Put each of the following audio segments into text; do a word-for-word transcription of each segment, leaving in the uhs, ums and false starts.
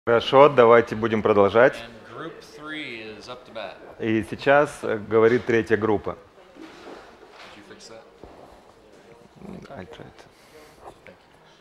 Хорошо, давайте будем продолжать. And group three is up to bat. И сейчас э, говорит третья группа. Did you fix that? I tried. Thank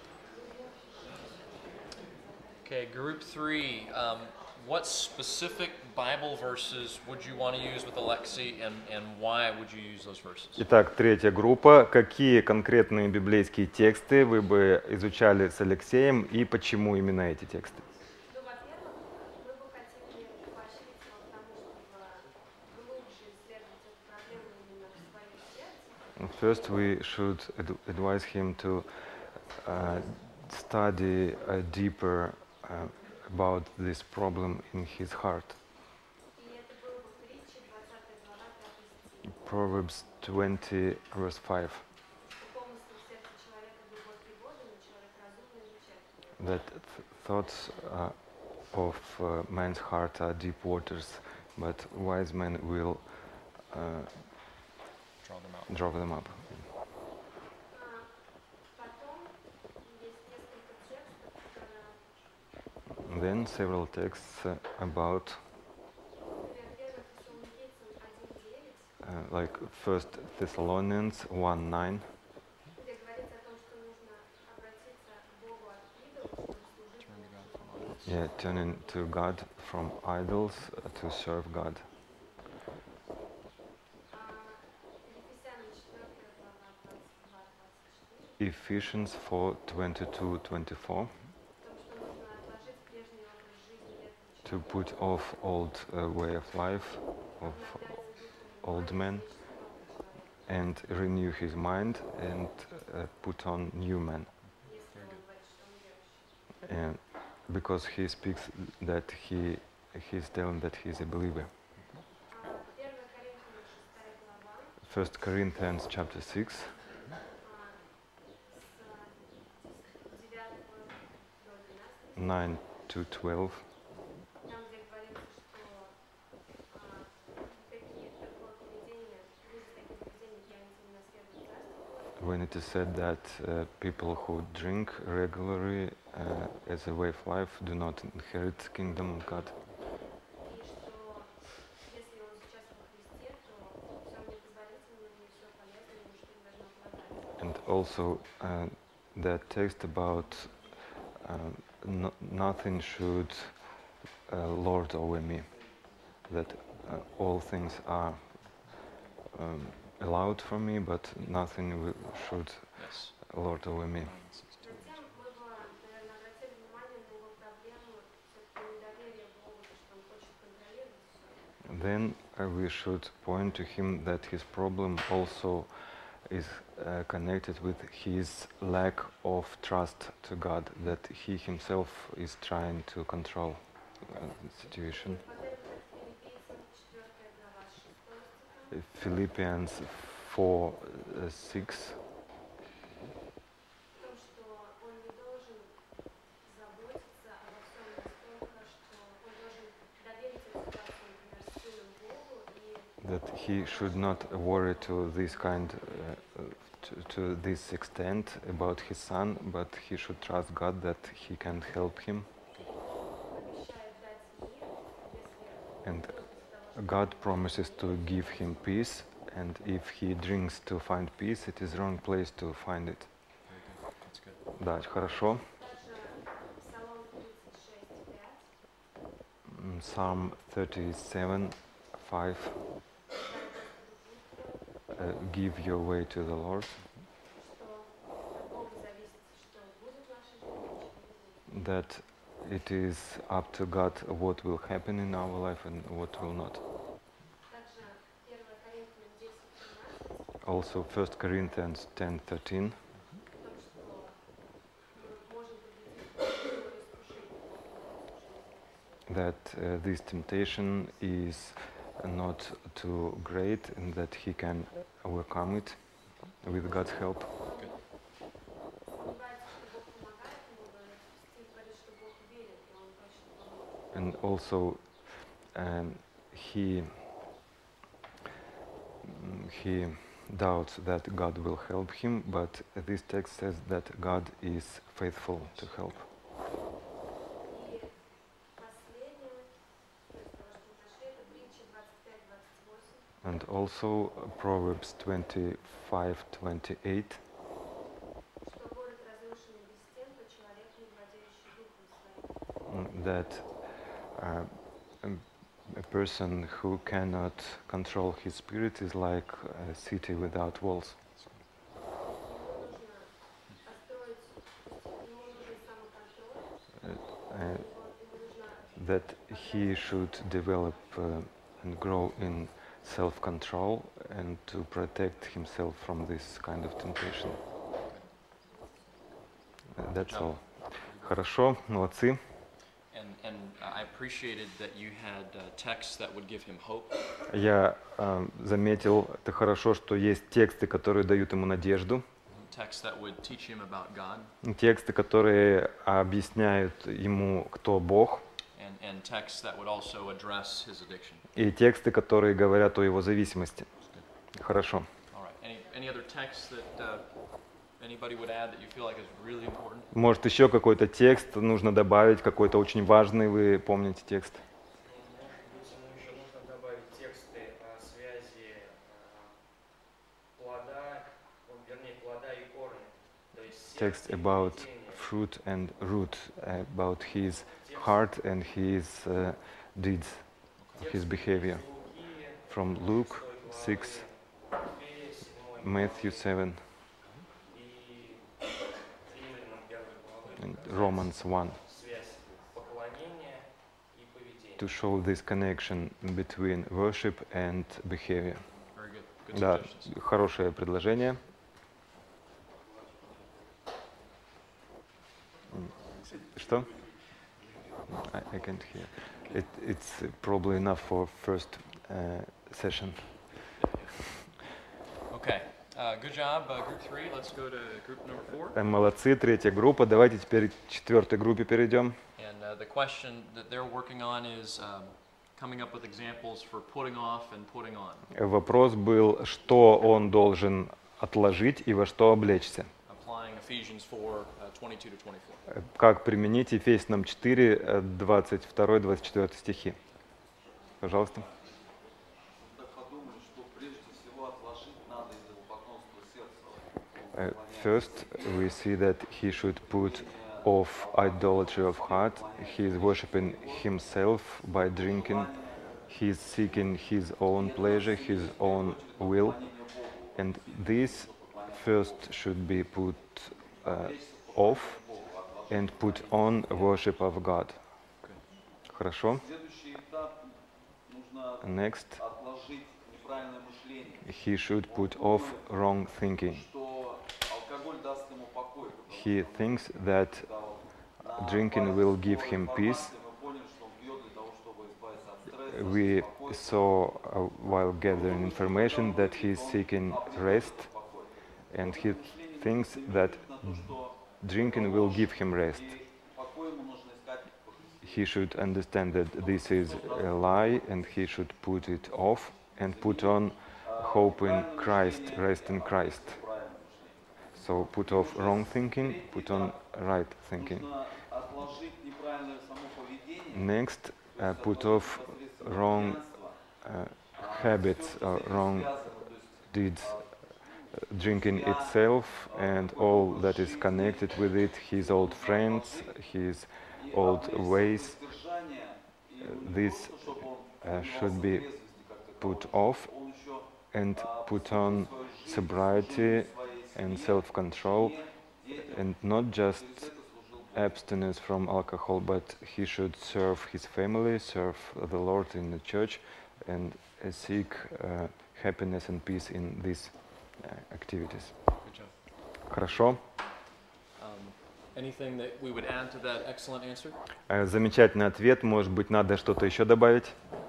you. Okay, group three. Um, what specific Bible verses would you want to use with Alexi, and, and why would you use those verses? Итак, третья группа. Какие конкретные библейские тексты вы бы изучали с Алексеем и почему именно эти тексты? Ну, во-первых, мы бы хотели поощрить его к тому, чтобы глубже исследовать эту проблему именно в своем сердце. First, we should ad- advise him to uh, study uh, deeper uh, about this problem in his heart. И это было бы притча, двадцатая глава, пятый стих. Proverbs twenty, verse five. У помыслов в сердце человека глубокие воды, но человек разумно изучает их. That th- thoughts uh, of uh, man's heart are deep waters, but wise men will uh, Draw them out. draw them up. А потом есть несколько текстов, которые, Then several texts uh, about, например, первый Фессалоникийцам один девять, uh, like First Thessalonians one nine, где говорится о том, что нужно обратиться к Богу от идолов, чтобы служить Turn to God from idols. yeah, turning to God from idols uh, to serve God. А Ефесянам четвёртая глава, двадцать два двадцать четыре, Ephesians four twenty-two twenty-four, о том, что нужно отложить прежний образ жизни ветхого to человека, put off old uh, way of life of обновляться духом old внимания man свыше нового человека, and renew his mind and uh, put on new man. если Very он good. говорит, что он верующий. And because he speaks that he he's telling that he's a believer. А первое Коринфянам шестая глава, First Corinthians chapter six, а, с девятого до двенадцатого, nine to twelve, там, где говорится, что а, такие, такое поведение, люди с таким поведением явятся не наследуют Царство Божие. when it is said that uh, people who drink regularly uh, as a way of life do not inherit the kingdom of God. И что если он сейчас во Христе, то все мне позволительно, мне все полезно, ему что не должно обладать. And also uh, that text about uh, no, nothing should uh, lord over me, that uh, all things are um, allowed for me, but nothing will, should Yes. lord over me. Затем мы бы, наверное, обратили внимание на его проблему все-таки недоверия Богу, то, что он хочет контролировать все. Then uh, we should point to him that his problem also is uh, connected with his lack of trust to God, that he himself is trying to control uh, the situation. Во-первых, это Филиппийцам четвёртая глава, шестого стиха, Uh, Philippians four uh, six, в том, что он не должен заботиться обо всем настолько, что он должен доверить эту ситуацию, например, с сыном Богу, и that he should not worry to this kind, uh, uh, to, to this extent about his son, but he should trust God that he can help him. обещает дать мир, если And выпьет того, что God promises to give him peace, and if he drinks to find peace, it is wrong place to find it. Very good. That's good. Да, хорошо. также Псалом тридцать шесть пять, М, Psalm thirty-seven five, uh, give your way to the Lord, что от Бога зависит, что будет в нашей жизни, что не будет. that it is up to God what will happen in our life and what will not. Также первое Коринфянам десять тринадцать, Also First Corinthians ten thirteen, о том, что мы можем победить любое искушение Богом в этой жизни. that uh, this temptation is not too great and that he can overcome it with God's help. Сомневается, что Бог помогает ему, но стих говорит, что Бог верит, и он точно поможет. And also um, he mm, he doubts that God will help him, but this text says that God is faithful to help. И And also Proverbs twenty-five twenty-eight, что город разрушенный без стен, то человек, не владеющий духом своим. mm, that uh, um, a person who cannot control his spirit is like a city without walls. Ему нужно построить, ему нужен самоконтроль, Uh, ему ему нужно that he should develop uh, and grow in self-control and to protect himself from this kind of temptation. Uh, that's all. Хорошо, молодцы. And, and I appreciated that you had uh, texts that would give him hope. Я э, заметил, это хорошо, что есть тексты, которые дают ему надежду, Texts that would teach him about God, тексты, которые объясняют ему, кто Бог, and, and texts that would also address his addiction. и тексты, которые говорят о его зависимости. Хорошо. All right. Any, any other texts that uh, anybody would add that you feel like is really important? Может, еще какой-то текст нужно добавить, какой-то очень важный, вы помните текст? Может быть, ему еще нужно добавить тексты о связи э, плода, ну, вернее, плода и корня. То есть Text сердце и about поведение. fruit and root, about his heart and his uh, deeds, his behavior. Луки, From Luke шестой six, главы, Матфея, седьмой Matthew главы seven, и Римлянам первой главы, and показать Romans one, связь поклонения и поведения. to show this connection between worship and behavior. Very good. Good Да, suggestions. хорошее предложение. М, Что? I, I can't hear. It, it's probably enough for first uh, session. Okay. Uh, good job, uh, group three. Let's go to group number four. Э, Молодцы, третья группа. Давайте теперь к четвертой группе перейдем. And uh, the question that they're working on is um, coming up with examples for putting off and putting on. Вопрос был, что он должен отложить и во что облечься. Applying Ephesians four, uh, twenty-two to twenty-four. Э, Как применить Ефесянам четыре, э, двадцать два двадцать четыре стихи. Пожалуйста. Так подумали, что прежде всего отложить надо из-за поклонства сердца. Uh, first, we see that he should put off idolatry of heart. He is worshiping himself by drinking. He is seeking his own pleasure, his own will. And this first should be put uh, off and put on worship of God. Хорошо. Следующий этап нужно Next, отложить неправильное мышление, he should put off wrong thinking. что алкоголь даст ему покой. He thinks that drinking will give him peace. Мы поняли, что он пьет для того, чтобы избавиться от стресса, We спокойствия, saw uh, while gathering information that he is seeking rest, and he thinks that drinking will give him rest. и покой ему нужно искать в Христе. He should understand that this is a lie and he should put it off and put on hope in Christ, rest in Christ. Правильное мышление. So put off wrong thinking, put on right thinking. Нужно отложить неправильное само поведение. Next, uh, put off wrong uh, habits or wrong deeds, uh, drinking itself and all that is connected with it, his old friends, his old ways, this uh, should be put off and put on sobriety and self-control, and not just abstinence from alcohol, but he should serve his family, serve the Lord in the church, and uh, seek uh, happiness and peace in these uh, activities. Good job. Хорошо. Um, anything that we would add to that excellent answer? Э, Замечательный ответ. Может быть, надо что-то еще добавить?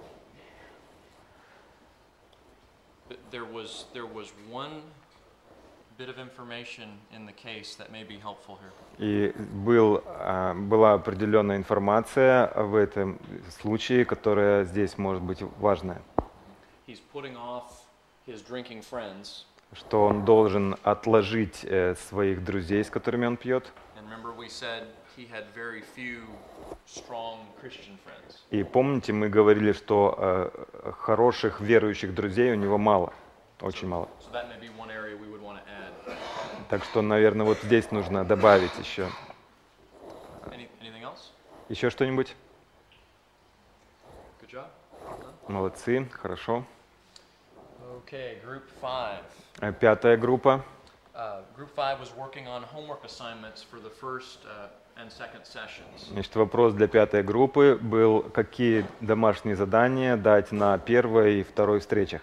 Th- There was there was one bit of information in the case that may be helpful here. И был, а, была определенная информация в этом случае, которая здесь может быть важная, He's putting off his drinking friends, что он должен отложить э, своих друзей, с которыми он пьет. and remember we said he had very few strong Christian friends. И помните, мы говорили, что э, хороших верующих друзей у него мало, очень мало. So that may be one area we would want to add. Так что, наверное, вот здесь нужно добавить еще. Any, anything else? Еще что-нибудь? Good job. Молодцы, хорошо. Okay, group five. Э, Пятая группа. Uh, group five was working on homework assignments for the first uh, and second sessions. Значит, вопрос для пятой группы был, какие домашние задания дать на первой и второй встречах.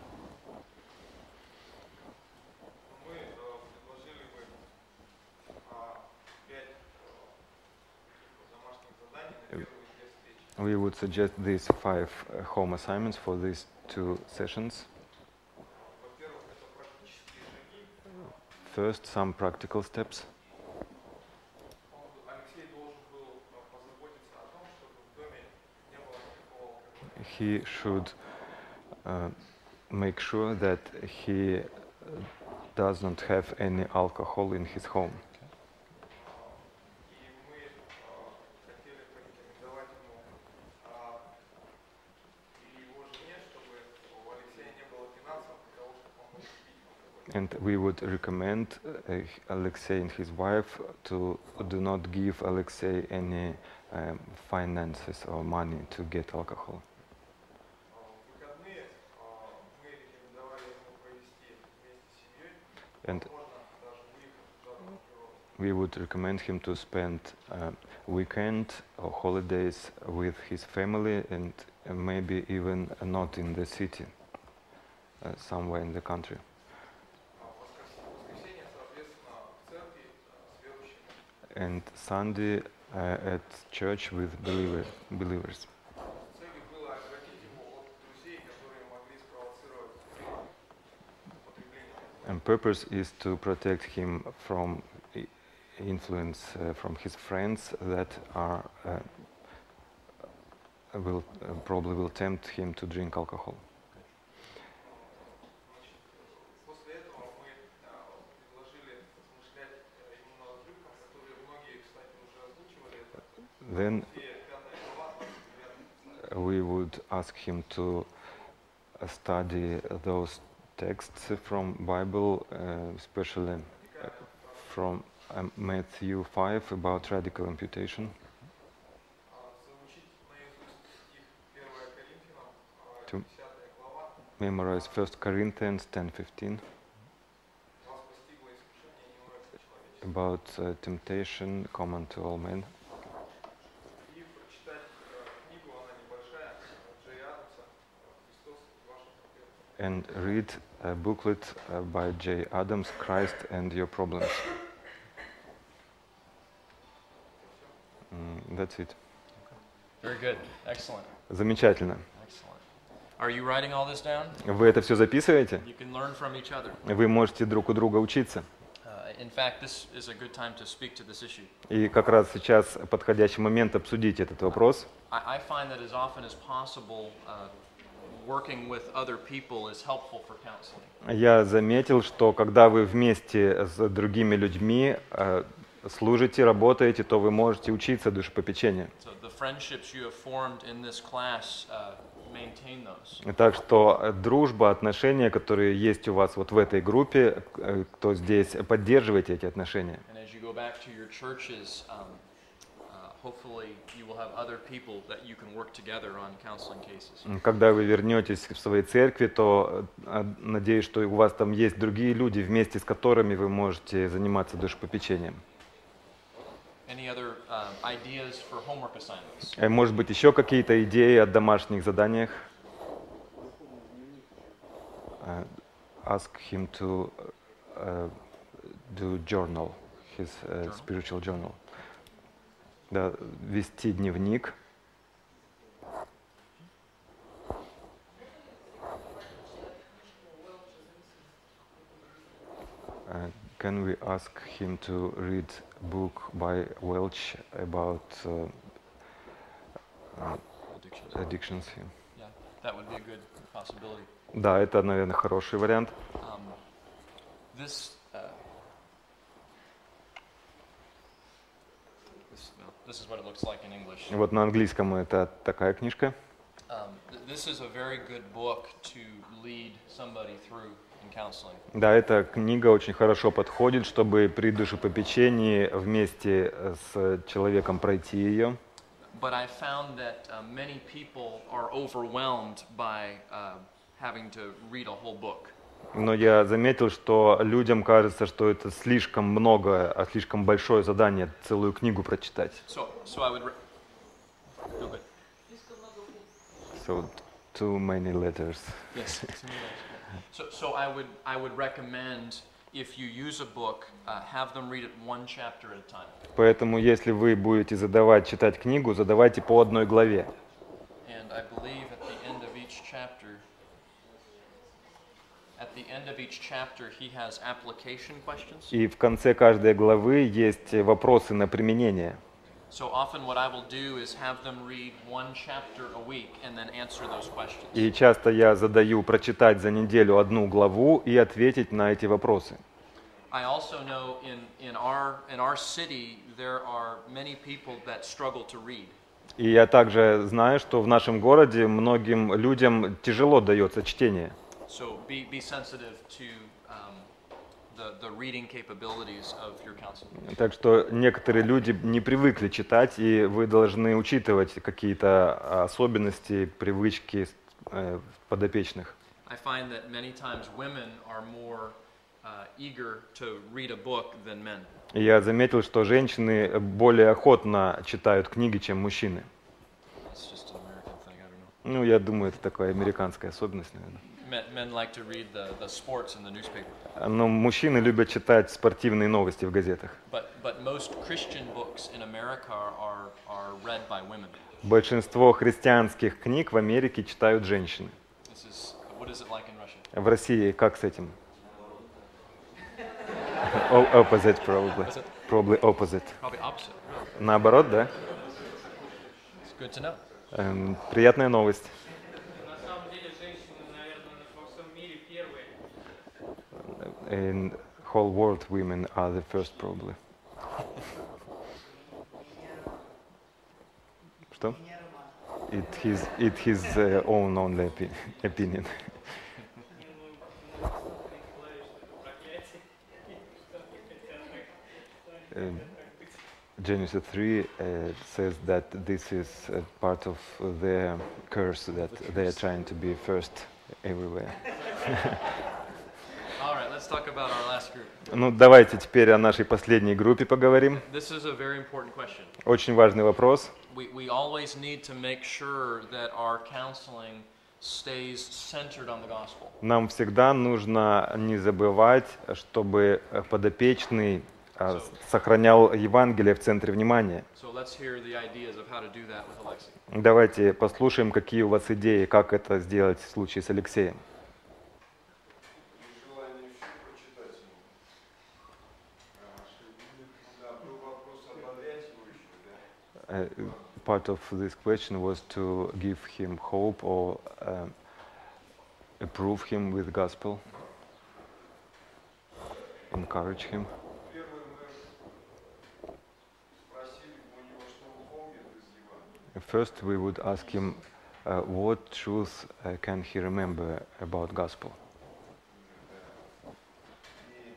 Мы э, предложили бы а, пять э, домашних заданий на первые две встречи. We would suggest these five uh, home assignments for these two sessions. Во-первых, это практические шаги. First, some practical steps. Он, Алексей должен был э, позаботиться о том, чтобы в доме не было никакого алкоголя. He should uh, make sure that he uh, does not have any alcohol in his home. И мы э, хотели порекомендовать ему а, и его жене, чтобы у Алексея не было финансов для того, чтобы он мог купить алкоголь. And we would recommend uh, Alexei and his wife to do not give Alexei any um, finances or money to get alcohol. А, В выходные а, мы рекомендовали ему провести вместе с семьей, And возможно, даже выехать в жаркую природу. we would recommend him to spend uh, weekend or holidays with his family and uh, maybe even not in the city, uh, somewhere in the country. А в воскрес- воскресенье, соответственно, в церкви а, с верующими. And Sunday uh, at church with believer, believers. Целью было оградить его от друзей, которые могли спровоцировать употребление алкоголя. And purpose is to protect him from i- influence uh, from his friends that are uh, will uh, probably will tempt him to drink alcohol. Значит, после этого мы а, предложили размышлять э, ему над отрывком, которые многие, кстати, уже озвучивали. Это Then Матфея пятая глава, двадцать девятый стих. we would ask him to uh, study those texts from Bible, uh, especially uh, from um, Matthew five about radical imputation. А, Заучить наизусть стих первое Коринфянам, а, To- десятая глава. Memorize First Corinthians ten fifteen Вас постигло искушение немного человеческое. about uh, temptation common to all men. И прочитать э, книгу, она небольшая, Джей Адамса «Христос и ваши проблемы». And read a booklet uh, by J. Adams, Christ and Your Problems. Mm, that's it. Very good. Excellent. Замечательно. Excellent. Are you writing all this down? Вы это все записываете? You can learn from each other. Вы можете друг у друга учиться. Uh, in fact, this is a good time to speak to this issue. И как раз сейчас подходящий момент обсудить этот вопрос. I, I find that as often as possible, uh, working with other people is helpful for counseling. Я заметил, что когда вы вместе с другими людьми э, служите, работаете, то вы можете учиться душепопечению. So the friendships you have formed in this class, uh, maintain those. Так что э, дружба, отношения, которые есть у вас вот в этой группе, э, кто здесь, поддерживайте эти отношения. And as you go back to your churches, um, uh, hopefully you will have other people that you can work together on counseling cases. Когда вы вернетесь в свои церкви, то э, надеюсь, что у вас там есть другие люди, вместе с которыми вы можете заниматься душепопечением. Any other um, ideas for homework assignments? Э, Может быть, еще какие-то идеи о домашних заданиях? Uh, ask him to uh, do journal, his uh, Journal? spiritual journal. Да, вести дневник. Uh, can we ask him to read a book by Welch about uh, uh, Addictions. addictions? Yeah. Yeah, that would be a good possibility. Да, это, наверное, хороший вариант. Um, this, uh, this, well, this is what it looks like in English. Вот на английском это такая книжка. Um, th- this is a very good book to lead somebody through in counseling. Да, эта книга очень хорошо подходит, чтобы при душепопечении вместе с человеком пройти ее. But I found that uh, many people are overwhelmed by uh, having to read a whole book. Но я заметил, что людям кажется, что это слишком много, а слишком большое задание целую книгу прочитать. So, so I would. Re- Go ahead. So too many letters. Yes. So, so I would, I would recommend if you use a book, uh, have them read it one chapter at a time. Поэтому, если вы будете задавать, читать книгу, задавайте по одной главе. And I believe at the end of each chapter, at the end of each chapter, he has application questions. И в конце каждой главы есть вопросы на применение. So often what I will do is have them read one chapter a week and then answer those questions. И часто я задаю прочитать за неделю одну главу и ответить на эти вопросы. I also know in, in, our, in our city there are many people that struggle to read. И я также знаю, что в нашем городе многим людям тяжело дается чтение. So be, be sensitive to um, the, the reading capabilities of your counselor. Так что некоторые люди не привыкли читать, и вы должны учитывать какие-то особенности, привычки э, подопечных. I find that many times women are more uh, eager to read a book than men. И я заметил, что женщины более охотно читают книги, чем мужчины. It's just an American thing, I don't know. Ну, я думаю, это такая американская особенность, наверное. Men, men like to read the, the sports in the newspaper. Но мужчины любят читать спортивные новости в газетах. But, but most Christian books in America are, are read by women. Большинство христианских книг в Америке читают женщины. This is, what is it like in Russia? В России как с этим? O- opposite, probably. Is it Probably opposite. probably opposite? Really? Наоборот, да? It's good to know. Эм, приятная новость. На самом деле женщины, наверное, во всем мире первые. In whole world, women are the first, probably. Что? It his it his uh, own only opi- opinion. Um, Genesis three uh, says that this is uh, part of their curse, that they are trying to be first everywhere. All right, let's talk about our last group. Ну, давайте теперь о нашей последней группе поговорим. This is a very important question. Очень важный вопрос. We, we always need to make sure that our counseling stays centered on the gospel. Нам всегда нужно не забывать, чтобы подопечный а, сохранял Евангелие в центре внимания. So let's hear the ideas of how to do that with Alexei. Давайте послушаем, какие у вас идеи, как это сделать в случае с Алексеем. Желание еще прочитать ему. А, что будет, да, был вопрос ободрять его еще, да? Uh, part of this question was to give him hope or um, approve him with gospel, encourage him. Первое, мы спросили бы у него, что он помнит из Евангелия. First, we would ask him uh, what truth uh, can he remember about gospel. И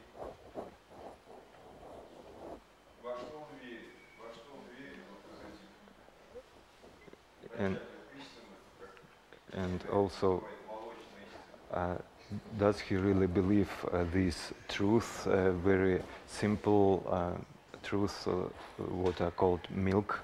во что он верит, во что он верит вот из этих And, начальных истин, как and also, бывает, молочная истина. uh, does he really believe uh, these truths, uh, very simple uh, truths, uh, what are called milk?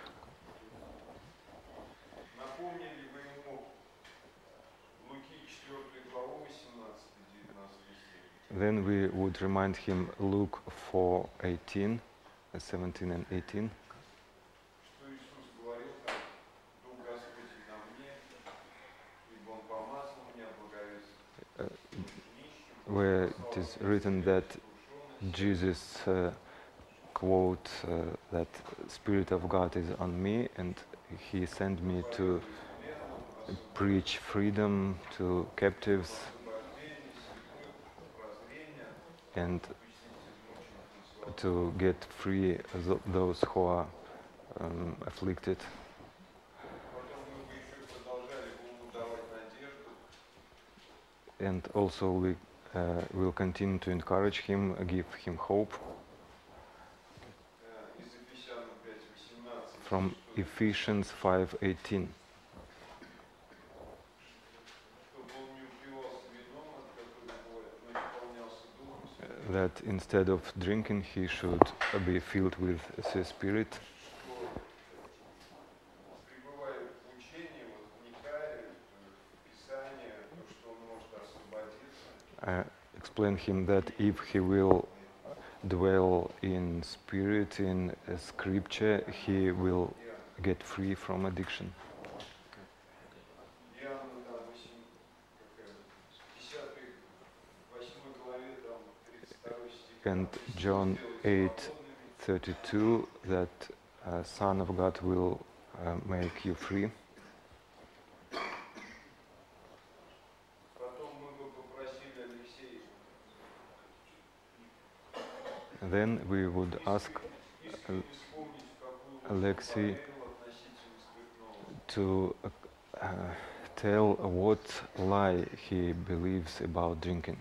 Напомнили вы ему Луки четвёртую главу восемнадцатый-девятнадцатый стих. Then we would remind him Luke four eighteen, uh, seventeen and eighteen, Что Иисус говорил там, Дух Господень на мне, ибо Он помазал меня благовестить нищим, where it is written that Jesus uh, quote uh, that Spirit of God is on me and He sent me to preach freedom to captives and to get free tho- those who are um, afflicted. Потом мы бы еще продолжали бы ему давать надежду, And also we uh, will continue to encourage him, give him hope э, из Ефесянам пять восемнадцать, from что, Ephesians five eighteen, чтобы он не упивался вином, от которого бывает, но исполнялся Духом Святым, that instead of drinking he should uh, be filled with the Spirit, что пребывая в учении, вот, вникая в Писание, то, что он может освободиться, uh, explain him that if he will dwell in spirit, in uh, scripture, he will get free from addiction. Иоанна, там, восемь, какая, десятой, восьмой главе, там, тридцать второй стих. And John eight thirty-two, that uh, Son of God will uh, make you free. Потом мы бы попросили Алексея Then we would ask искренне вспомнить, в какую он Алексей поверил относительно спиртного. to uh, uh, tell what lie he believes about drinking.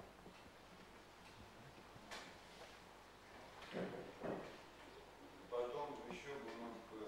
Потом еще бы мы бы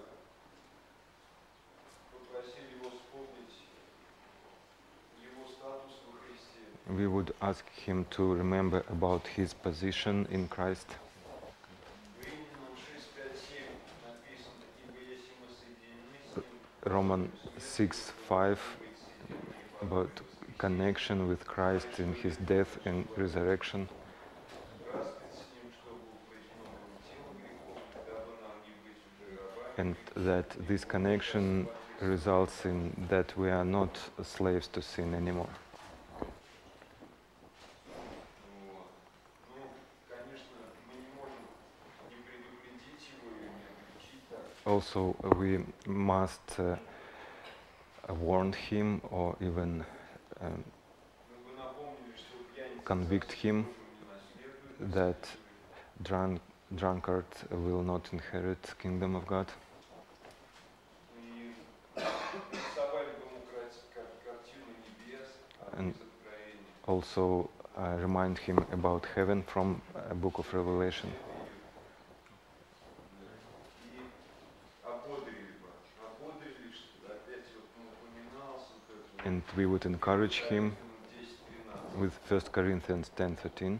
попросили его вспомнить его статус во Христе. We would ask him to remember about his position in Christ. В Римлянам шесть пять семь написано: «Ибо если мы соединены с ним, Roman six five, быть соединены about connection with Christ in his death and resurrection, распят с ним, чтобы упразднено было тело грехов, дабы нам не быть уже рабами». and that this connection results in that we are not slaves to sin anymore. Вот. Ну, конечно, мы не можем не предупредить его и не обличить так. Also, we must uh, warn him or even um, Мы бы напомнили, что пьяница convict со him Божьим не наследует that Наследует. drunk, drunkard will not inherit kingdom of God. И рисовали бы ему крат- кар- картину небес And из Откровения. Also uh, remind him about heaven from a book of Revelation. И ободрили бы, ободрили, что опять вот ну, упоминалось вот это And we would encourage him десять тринадцать, with First Corinthians ten thirteen,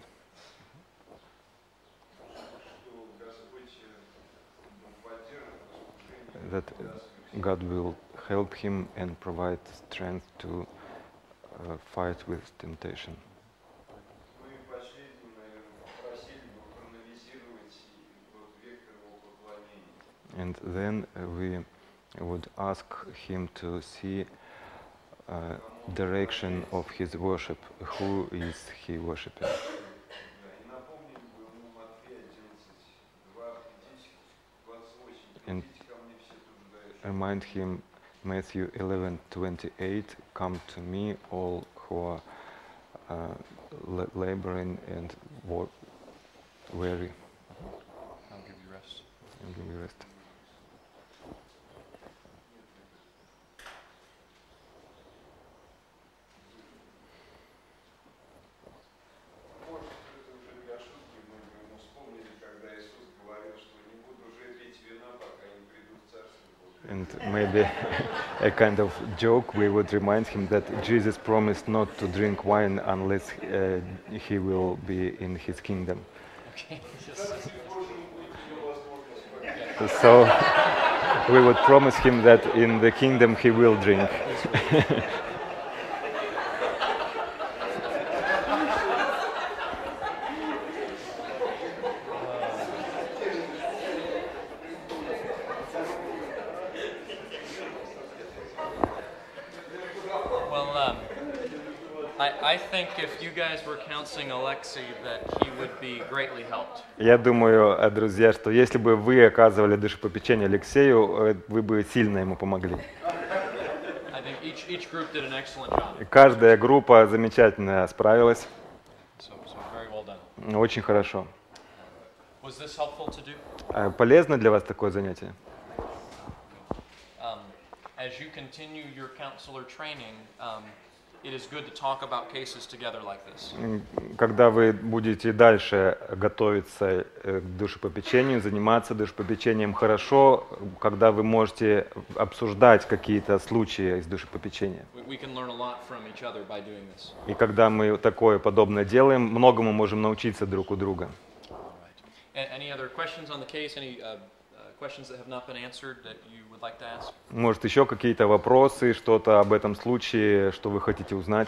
что Господь э, ну, поддержит служение, that даст God will help him and provide strength to uh, fight with temptation. Ну и последним, наверное, просили бы проанализировать вот вектор его поклонения. And then uh, we would ask him to see uh, direction of his worship. Who is he worshiping? Да, и напомнили бы ему Матфея одиннадцать два, идите, двадцать восемь, And идите ко мне все труждающие. Remind him Matthew eleven twenty-eight, come to me all who are uh, la- laboring and wo- weary, I'll give you rest. and give you rest. Может, это уже для шутки, мы бы ему вспомнили, когда Иисус говорил, что не буду уже пить вина, пока не приду в Царствие Божие. And maybe a kind of joke, we would remind him that Jesus promised not to drink wine unless uh, he will be in his kingdom. Okay. Царствие Божие будет ее возможность попить. So we would promise him that in the kingdom he will drink. Well, um, I, I think if you guys were counseling Alexei, that he would be greatly helped. Я думаю, э, друзья, что если бы вы оказывали душепопечение Алексею, э, вы бы сильно ему помогли. I think each, each group did an excellent job. И каждая группа замечательно справилась. So, so very well done. Очень хорошо. Was this helpful to do? Э, Полезно для вас такое занятие? as you continue your counselor training, um, it is good to talk about cases together like this. М, Когда вы будете дальше готовиться э, к душепопечению, заниматься душепопечением, хорошо, когда вы можете обсуждать какие-то случаи из душепопечения. We, we can learn a lot from each other by doing this. И когда мы такое подобное делаем, многому можем научиться друг у друга. All right. A- any other questions on the case? Any uh, uh, questions that have not been answered that you would like to ask? Может, еще какие-то вопросы, что-то об этом случае, что вы хотите узнать?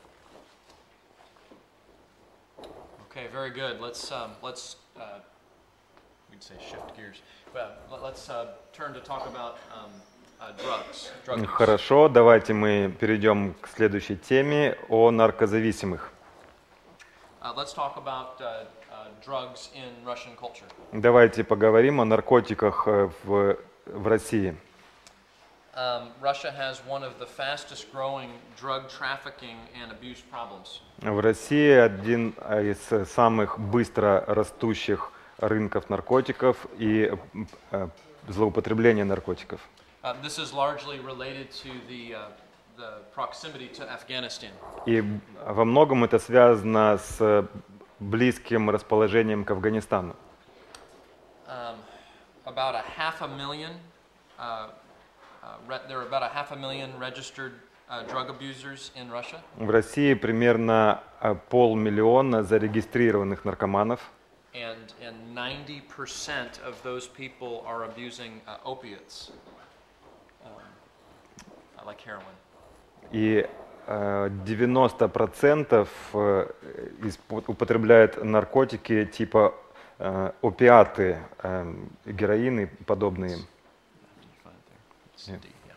Okay, very good. Let's um, let's uh, we'd say shift gears. Well, let- let's uh, turn to talk about um, uh, drugs. Drug use. Хорошо, давайте мы перейдем к следующей теме о наркозависимых. Uh, let's talk about uh, uh, drugs in Russian culture. Давайте поговорим о наркотиках э, в, в России. Um, Russia has one of the fastest growing drug trafficking and abuse problems. В России один из самых быстро растущих рынков наркотиков и э, злоупотребления наркотиков. Uh, this is largely related to the, uh, the proximity to Afghanistan. И во многом это связано с близким расположением к Афганистану. Um, about a half a million, uh, uh, re- there are about a half a million registered uh, drug abusers in Russia. В России примерно э, полмиллиона зарегистрированных наркоманов. And, and ninety percent of those people are abusing uh, opiates, um, uh, like heroin. И э, девяносто процентов э, испо- употребляют наркотики типа э, опиаты, э, героин и подобные. Yeah.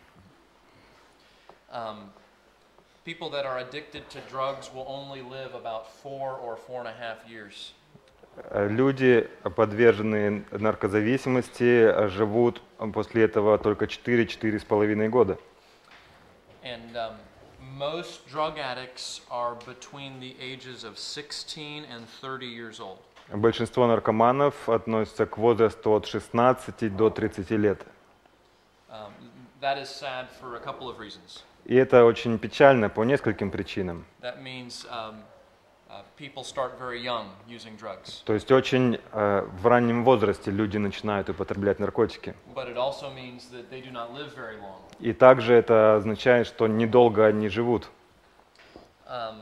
Um, people that are addicted to drugs will only live about four or four and a half years. Э, Люди, подверженные наркозависимости, э, живут после этого только четыре-четыре с половиной года. And um, most drug addicts are between the ages of sixteen and thirty years old. Большинство наркоманов относятся к возрасту от шестнадцати до тридцати лет. Um, that is sad for a couple of reasons. И это очень печально по нескольким причинам. That means um, uh, people start very young using drugs. То есть очень э, в раннем возрасте люди начинают употреблять наркотики. But it also means that they do not live very long. И также это означает, что недолго они живут. Um,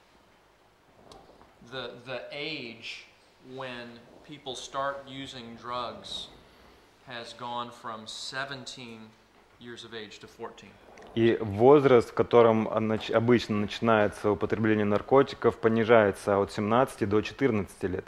the, the age when people start using drugs has gone from seventeen years of age to fourteen. И возраст, в котором нач- обычно начинается употребление наркотиков, понижается от семнадцати до четырнадцати лет.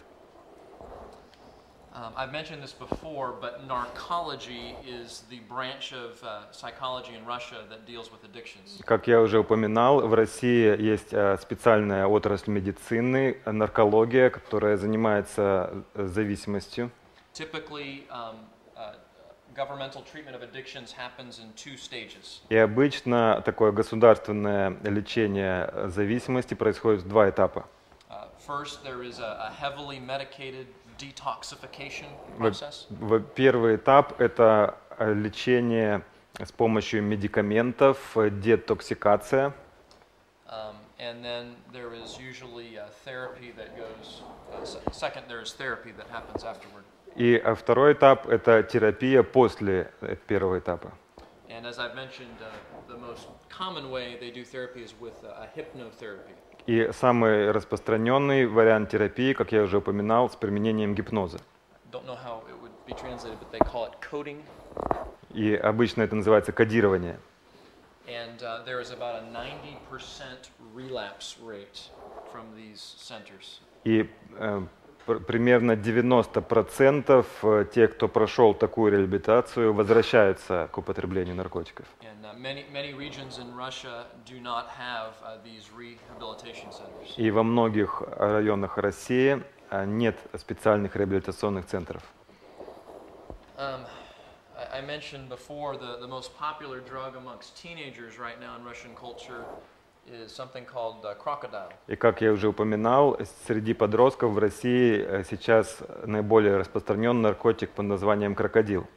Um, I've mentioned this before, but narcology is the branch of uh, psychology in Russia that deals with addictions. Как я уже упоминал, в России есть э, специальная отрасль медицины, э, наркология, которая занимается э, зависимостью. Typically, um, uh, governmental treatment of addictions happens in two stages. И обычно такое государственное лечение э, зависимости происходит в два этапа. Uh, first, there is a, a heavily medicated detoxification Во- process. в- Первый этап – это э, лечение с помощью медикаментов, э, детоксикация. Um, and then there is usually uh, therapy that goes, uh, se- second, there is therapy that happens afterward. И э, второй этап – это терапия после э, первого этапа. And as I've mentioned, uh, the most common way they do therapy is with uh, a hypnotherapy. И самый распространенный вариант терапии, как я уже упоминал, с применением гипноза. Don't know how it would be translated, but they call it coding. И обычно это называется кодирование. And uh, there is about a ninety percent relapse rate from these centers. И э, пр- примерно девяносто процентов э, тех, кто прошел такую реабилитацию, возвращаются к употреблению наркотиков. And uh, many, many regions in Russia do not have uh, these rehabilitation centers. И во многих районах России э, нет специальных реабилитационных центров. Um, I, I mentioned before the, the most popular drug amongst teenagers right now in Russian culture is something called uh, crocodile. И как я уже упоминал, среди подростков в России э, сейчас наиболее распространен наркотик под названием крокодил. Uh,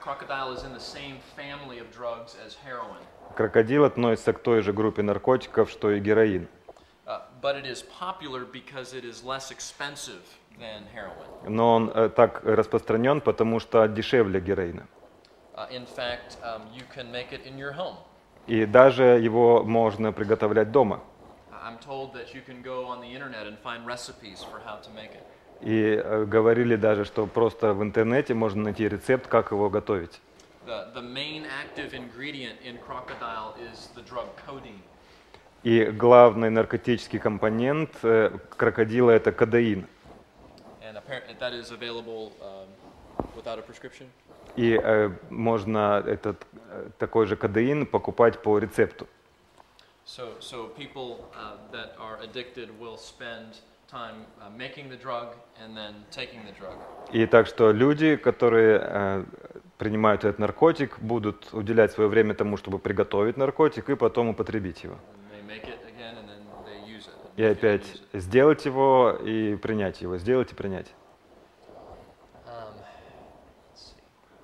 crocodile is in the same family of drugs as heroin. Крокодил относится к той же группе наркотиков, что и героин. Uh, but it is popular because it is less expensive than heroin. Но он э, так распространен, потому что дешевле героина. Uh, in fact, um, you can make it in your home. И даже его можно приготовлять дома. I'm told that you can go on the internet and find recipes for how to make it. И э, говорили даже, что просто в интернете можно найти рецепт, как его готовить. The, the main active ingredient in crocodile is the drug codeine. И главный наркотический компонент э, крокодила – это кодеин. And apparently that is available um, without a prescription. И э, можно этот э, такой же кодеин покупать по рецепту. So, so people uh, that are addicted will spend time uh, making the drug and then taking the drug. И так что люди, которые э, принимают этот наркотик, будут уделять свое время тому, чтобы приготовить наркотик и потом употребить его. And they make it again and then they use it. and И make it and опять use it. сделать его и принять его, сделать и принять. Um, let's see.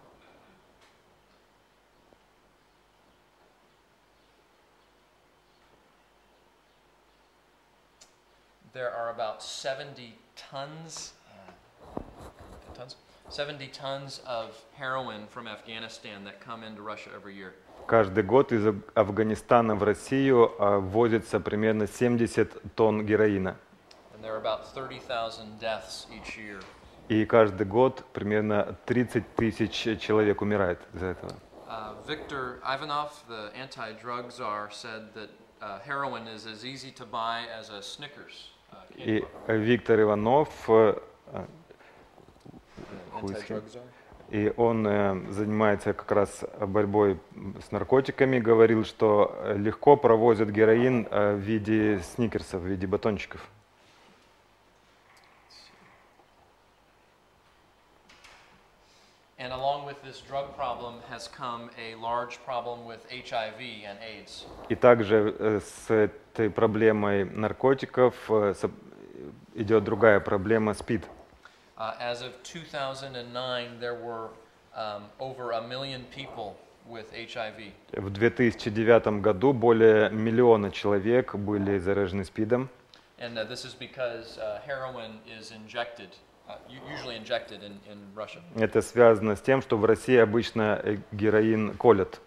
There are about seventy tons, uh, tons, seventy tons of heroin from Afghanistan that come into Russia every year. Каждый год из Аф- Афганистана в Россию э, ввозится примерно семьдесят тонн героина. And there are about thirty thousand deaths each year. И каждый год примерно тридцать тысяч человек умирает из-за этого. Uh, Viktor Ivanov, the anti-drug czar, said that uh, heroin is as easy to buy as a Snickers uh, candy И bar. э, Виктор Иванов, э, э, who is he? Anti-drug czar. И он э, занимается как раз борьбой с наркотиками, говорил, что э, легко провозят героин э, в виде сникерсов, в виде батончиков. And along with this drug problem has come a large problem with H I V and AIDS. И также э, с этой проблемой наркотиков э, со- идет другая проблема СПИД. Uh, as of two thousand nine, there were um, over a million people with H I V. В две тысячи девятом году более миллиона человек были заражены СПИДом. And uh, this is because uh, heroin is injected, uh, u- usually injected in, in Russia. Это связано с тем, что в России обычно э, героин колят.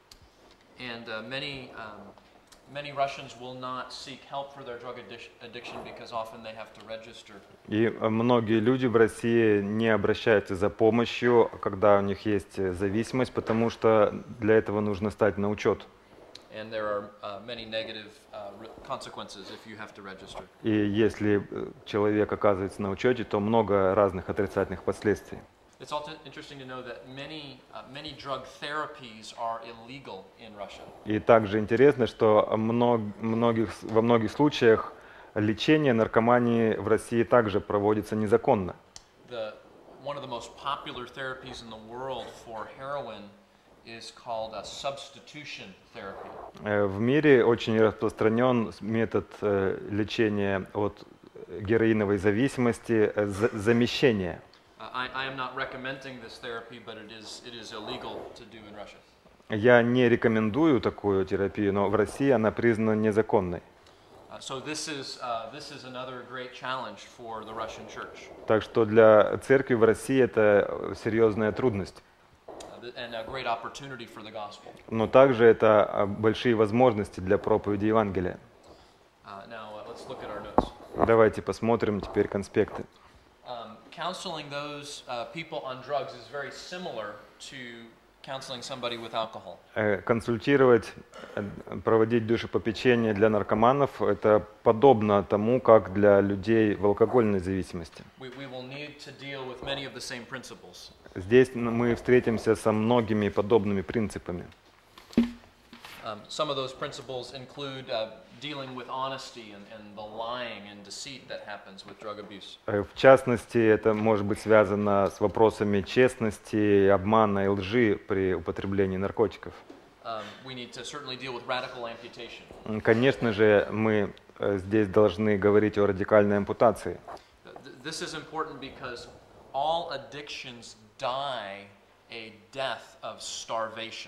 And uh, many, um, many Russians will not seek help for their drug addic- addiction because often they have to register. И э, многие люди в России не обращаются за помощью, когда у них есть э, зависимость, потому что для этого нужно стать на учет. And there are uh, many negative uh, re- consequences if you have to register. И если э, человек оказывается на учете, то много разных отрицательных последствий. It's also interesting to know that many, uh, many drug therapies are illegal in Russia. И также интересно, что мног- многих, во многих случаях лечение наркомании в России также проводится незаконно. The, one of the most popular therapies in the world for heroin is called a substitution therapy. Э, В мире очень распространен метод э, лечения от героиновой зависимости э, за- замещения. Uh, I, I am not recommending this therapy, but it is, it is illegal to do in Russia. Я не рекомендую такую терапию, но в России она признана незаконной. Uh, so this is, uh, this is another great challenge for the Russian church, Так что для церкви в России это серьезная трудность. uh, th- and a great opportunity for the gospel. Но также это а, большие возможности для проповеди Евангелия. Uh, now uh, let's look at our notes. Давайте посмотрим теперь конспекты. Um, counseling those uh, people on drugs is very similar to counseling somebody with alcohol. Э, Консультировать, э, проводить душепопечение для наркоманов – это подобно тому, как для людей в алкогольной зависимости. We, we will need to deal with many of the same principles. Здесь мы встретимся со многими подобными принципами. Um, some of those principles include uh, dealing with honesty and, and the lying and deceit that happens with drug abuse. Э, В частности, это может быть связано с вопросами честности, обмана и лжи при употреблении наркотиков. Um, we need to certainly deal with radical amputation. М, Конечно же, мы э, здесь должны говорить о радикальной ампутации. Th- th- This is important because all addictions die a death of starvation.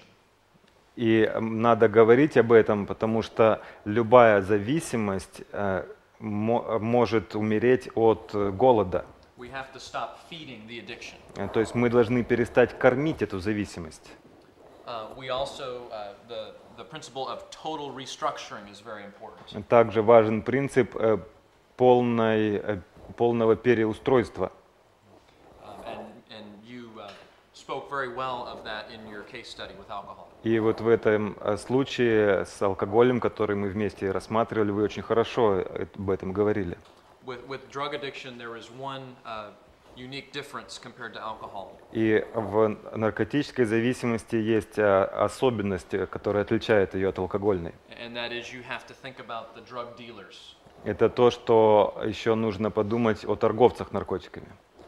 И надо говорить об этом, потому что любая зависимость э, мо- может умереть от э, голода. We have to stop feeding the addiction. Э, То есть мы должны перестать кормить эту зависимость. Uh, we also, uh, the, the principle of total restructuring is very important. Также важен принцип э, полной, э, полного переустройства. Um, and, and you uh, spoke very well of that in your case study with alcohol. И вот в этом э, случае с алкоголем, который мы вместе рассматривали, вы очень хорошо э, об этом говорили. With, with drug addiction, there is one uh, unique difference compared to alcohol. И в наркотической зависимости есть э, особенность, э, которая отличает ее от алкогольной. And that is you have to think about the drug dealers. Это то, что еще нужно подумать о торговцах наркотиками.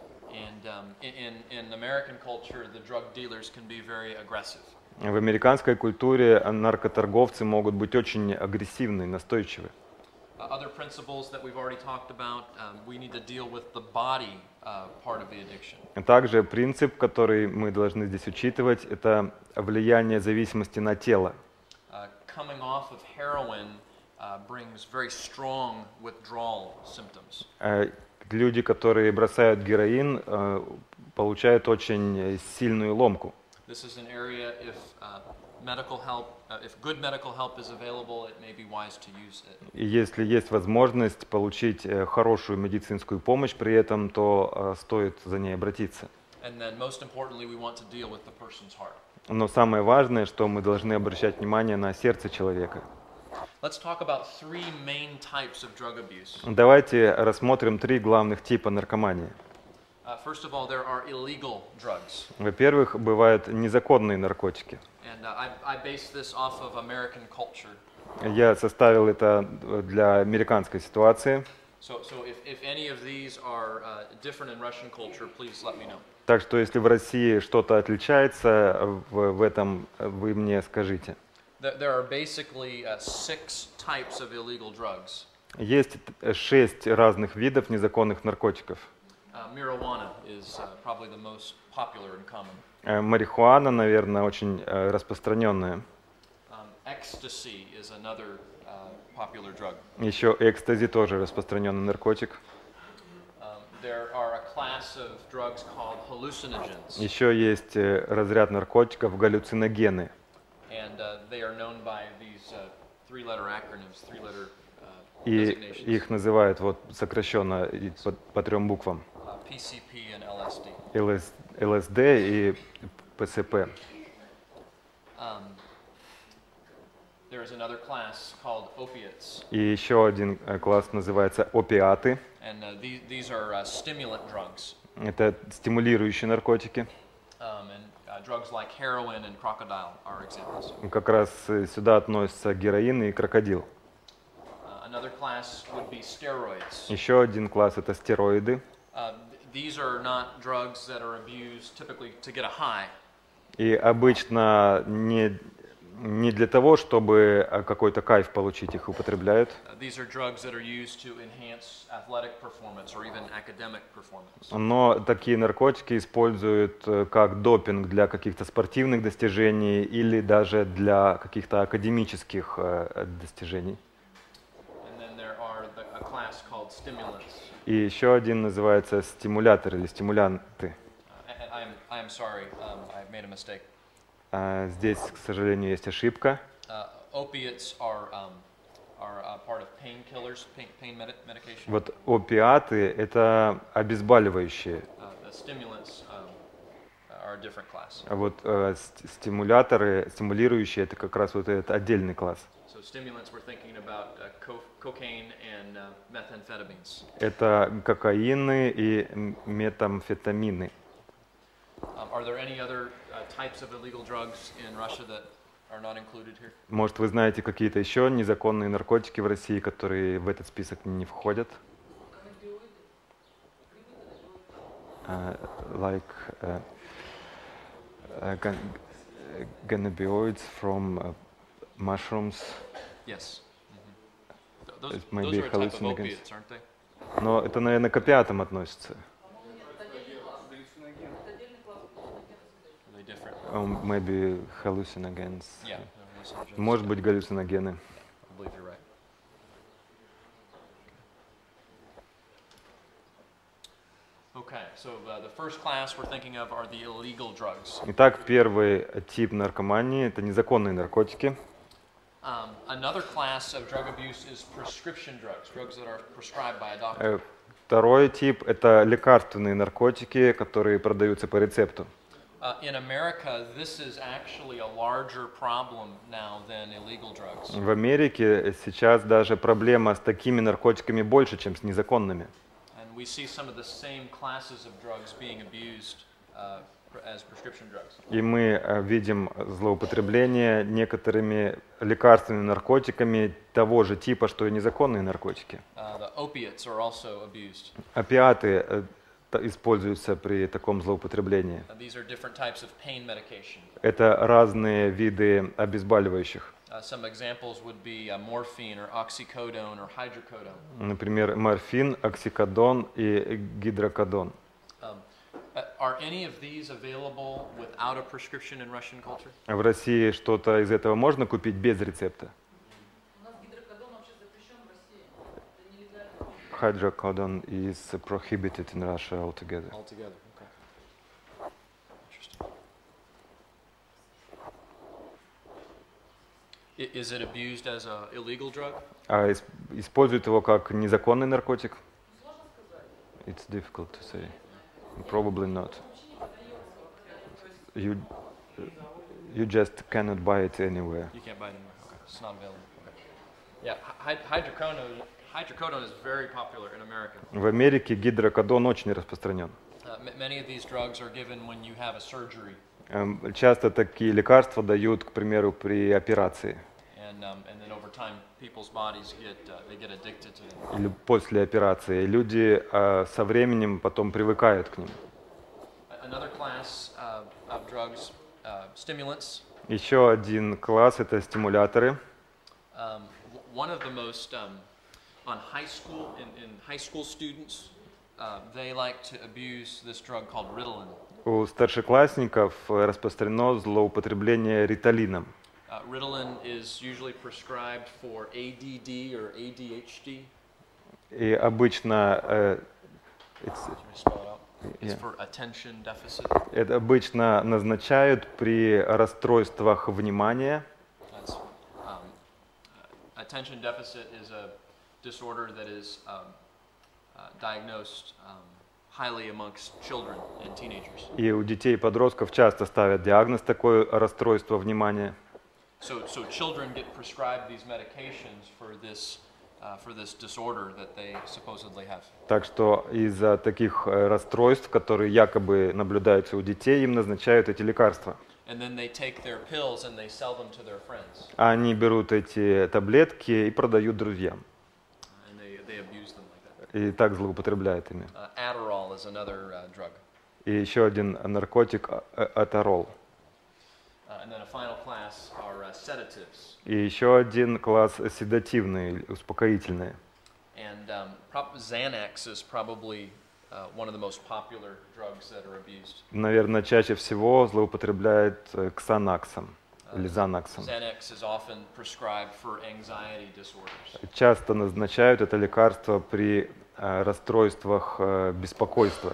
And um, in, in American culture, the drug dealers can be very aggressive. В американской культуре наркоторговцы могут быть очень агрессивны, настойчивы. Uh, other principles that we've already talked about, um, we need to deal with the body uh, part of the addiction. Также принцип, который мы должны здесь учитывать, это влияние зависимости на тело. Uh, coming off of heroin uh, brings very strong withdrawal symptoms. Э, Люди, которые бросают героин, э, получают очень сильную ломку. This is an area if uh, medical help, uh, if good medical help is available, it may be wise to use it. И если есть возможность получить э, хорошую медицинскую помощь при этом, то э, стоит за ней обратиться. And then most importantly, we want to deal with the person's heart. Но самое важное, что мы должны обращать внимание на сердце человека. Let's talk about three main types of drug abuse. Давайте рассмотрим три главных типа наркомании. Uh, first of all, there are illegal drugs. Во-первых, бывают незаконные наркотики. And uh, I, I base this off of American culture. Я составил это для американской ситуации. So, so if, if any of these are uh, different in Russian culture, please let me know. Так что если в России что-то отличается в, в этом, вы мне скажите. There, there are basically uh, six types of illegal drugs. Есть шесть разных видов незаконных наркотиков. Uh, marijuana is uh, probably the most popular and common. Э, Марихуана, наверное, очень э, распространенная. Um, ecstasy is another uh, popular drug. Еще экстази тоже распространенный наркотик. Um, there are a class of drugs called hallucinogens, Еще есть э, разряд наркотиков галлюциногены. and uh, they are known by these uh, three-letter acronyms, three-letter uh, И designations, их называют вот сокращенно и по, по трем буквам. uh, P C P and L S D. ЛС, ЛСД и ПСП. Um, there is another class called opiates, И еще один э, класс называется опиаты. and uh, these, these are uh, stimulant drugs. Это стимулирующие наркотики. Um, and uh, drugs like heroin and crocodile are examples. Как раз э, сюда относятся героин и крокодил. Uh, another class would be steroids. Еще один класс это стероиды. Uh, th- these are not drugs that are abused typically to get a high. И обычно не, не для того, чтобы э, какой-то кайф получить, их употребляют. Uh, these are drugs that are used to enhance athletic performance or even academic performance. Но такие наркотики используют э, как допинг для каких-то спортивных достижений или даже для каких-то академических э, достижений. And then there are the, a class called stimulants. И еще один называется стимулятор или стимулянты. Uh, and I am, I am sorry, um, I made a mistake. А здесь, к сожалению, есть ошибка. Uh, opiates are, um, are a part of painkillers, pain, pain medi- medication. Вот опиаты – это обезболивающие. Uh, the stimulants um, are a different class. А вот э, ст- стимуляторы, стимулирующие – это как раз вот этот отдельный класс. So stimulants, we're thinking about uh, co- cocaine and uh, methamphetamines. Это кокаины и м- метамфетамины. Um, are there any other uh, types of illegal drugs in Russia that are not included here? Может, вы знаете какие-то еще незаконные наркотики в России, которые в этот список не входят? Uh, like uh, uh, gan- uh, cannabinoids from uh, mushrooms. Yes. Mhm. Th- Those, It might those be are a type of hallucinogens. opiates, aren't they? Но это, наверное, к опиатам относится. Are they um, maybe hallucinogens. Yeah. hallucinogens. Может быть, галлюциногены. I believe you're right. Okay, so uh, the first class we're thinking of are the illegal drugs. Итак, первый тип наркомании – это незаконные наркотики. Um, another class of drug abuse is prescription drugs, drugs that are prescribed by a doctor. Э, Второй тип – это лекарственные наркотики, которые продаются по рецепту. Uh, in America, this is actually a larger problem now than illegal drugs. В Америке сейчас даже проблема с такими наркотиками больше, чем с незаконными. And we see some of the same classes of drugs being abused uh, pr- as prescription drugs. И мы э, видим злоупотребление некоторыми лекарственными наркотиками того же типа, что и незаконные наркотики. Uh, the opiates are also abused. Опиаты э, т- используются при таком злоупотреблении. Uh, these are different types of pain medication. Это разные виды обезболивающих. Uh, some examples would be uh, morphine or oxycodone or hydrocodone. Например, морфин, оксикодон и гидрокодон. Um, uh, are any of these available without a prescription in Russian culture? В России что-то из этого можно купить без рецепта? У нас гидрокодон вообще запрещен в России. Это нелегально. Hydrocodone is prohibited in Russia altogether. Altogether, okay. Interesting. I- Is it abused as an illegal drug? А ис- используют его как незаконный наркотик? Сложно сказать. It's difficult to say. Probably not. Вообще не продается. То есть You, you just cannot buy it anywhere. You can't buy it anywhere. Okay, it's not available. Okay. Yeah, hy- hydrocodone. Hydrocodone is very popular in America. В Америке гидрокодон очень распространен. Uh, m- many of these drugs are given when you have a surgery, Эм, Часто такие лекарства дают, к примеру, при операции and um, and then over time, people's bodies get uh, they get addicted to them. или после операции. И люди э, со временем потом привыкают к ним. A- Another class uh, of drugs, uh, stimulants. Еще один класс – это стимуляторы. Um, w- one of the most um, on high school in, in high school students, uh, they like to abuse this drug called Ritalin. У старшеклассников э, распространено злоупотребление риталином. Uh, Ritalin is usually prescribed for A D D or A D H D. И обычно, э, it's- Should I spell it out? It's yeah. for attention deficit. это обычно назначают при расстройствах внимания. That's, um, uh, attention deficit is a disorder that is um, uh, diagnosed um, highly amongst children and teenagers. И у детей и подростков часто ставят диагноз такое расстройство внимания. So, so children get prescribed these medications for this, uh, for this disorder that they supposedly have. Так что из-за таких э, расстройств, которые якобы наблюдаются у детей, им назначают эти лекарства. And then they take their pills and they sell them to their friends, А они берут эти таблетки и продают друзьям. and they, they abuse them like that. И так злоупотребляют ими. Uh, Adderall is another uh, drug. И еще один наркотик а- а- атарол. Uh, and then a final class are uh, sedatives. И еще один класс седативные, успокоительные. And um, prob- Xanax is probably uh, one of the most popular drugs that are abused. Наверное, чаще всего злоупотребляют э, ксанаксом или занаксом. Xanax is often prescribed for anxiety disorders. Часто назначают это лекарство при э, расстройствах э, беспокойства.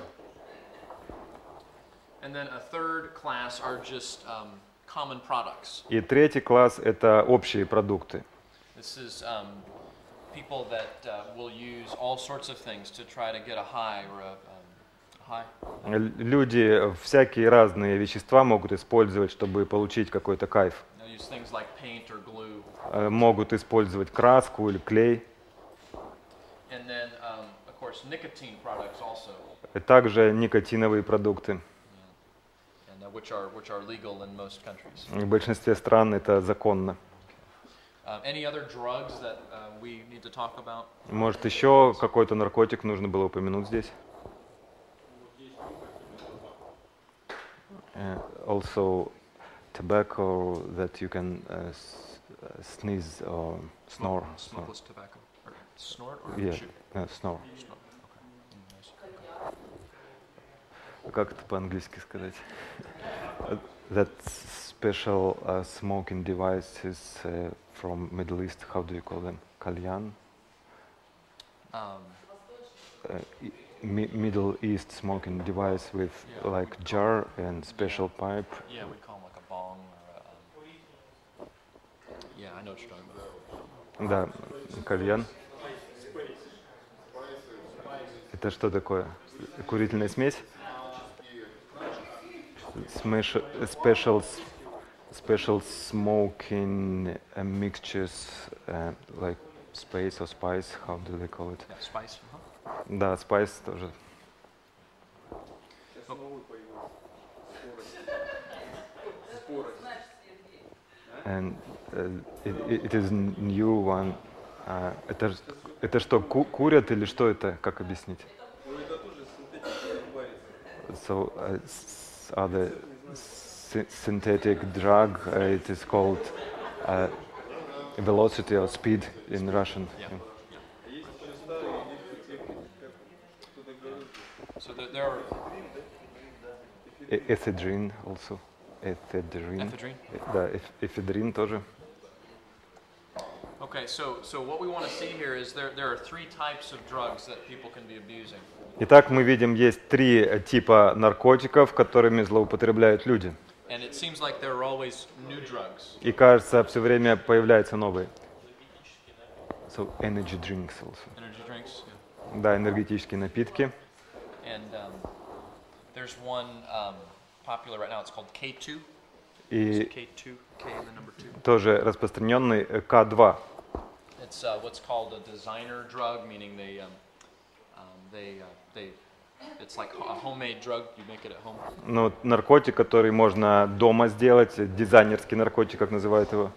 And then a third class are just um, common products. И третий класс – это общие продукты. This is um, people that uh, will use all sorts of things to try to get a high or a, um, a high. Л- Люди всякие разные вещества могут использовать, чтобы получить какой-то кайф. They'll use things like paint or glue. Э, Могут использовать краску или клей. And then, um, of course, nicotine products also, И также никотиновые продукты. and uh, which are which are legal in most countries. В большинстве стран это законно. Um, any other drugs that uh, we need to talk about? Может, еще какой-то наркотик нужно было упомянуть здесь? Uh, also, tobacco that you can uh, s- uh, sneeze or snore. snore. Smokeless tobacco. Or snort or Yeah, chew? uh, snore. Snort. Okay. Mm, nice. Как это по-английски сказать? that special uh, smoking devices uh, from Middle East, how do you call them? Kalyan? Um, Uh, i- mi- Middle East smoking device with Yeah. like jar and special pipe. yeah, we call them like a bong or a, um, yeah, I know what you're talking about. Да, кальян. Это что такое? Курительная смесь? Smash- Special, s- special smoking uh, mixtures, uh, like space or spice, how do they call it? Yeah, spice. Uh-huh. Да, spice тоже. Сейчас новый появился. Скорость. Скорость. Знаешь, Сергей. And uh, it, it- it is n- new one. Uh, это, ж- это что, ку- курят или что это? Как объяснить? Ну это тоже синтетическая девайс. So, uh, s- other sy- synthetic drug, uh, it is called uh, velocity or speed in Russian. Yeah. Yeah. А есть еще старые, есть те, как кто-то говорит. So there, there are E- Ephedrine also. Ephedrine. ephedrine. Э, Да, эф- эфедрин тоже. Okay, so so what we want to see here is there there are three types of drugs that people can be abusing. Итак, мы видим, есть три э, типа наркотиков, которыми злоупотребляют люди. And it seems like there are always new drugs. И кажется, все время появляются новые. So, energy drinks also. Energy drinks. Yeah. Да, энергетические напитки. And um, there's one um, popular right now. It's called K two. Is И it K two? K and the number two. тоже распространенный э, К два. It's uh, what's called a designer drug, meaning they um, um, they uh, they it's like a homemade drug. You make it at home. Ну, наркотик, который можно дома сделать, э, дизайнерский наркотик, как называют его.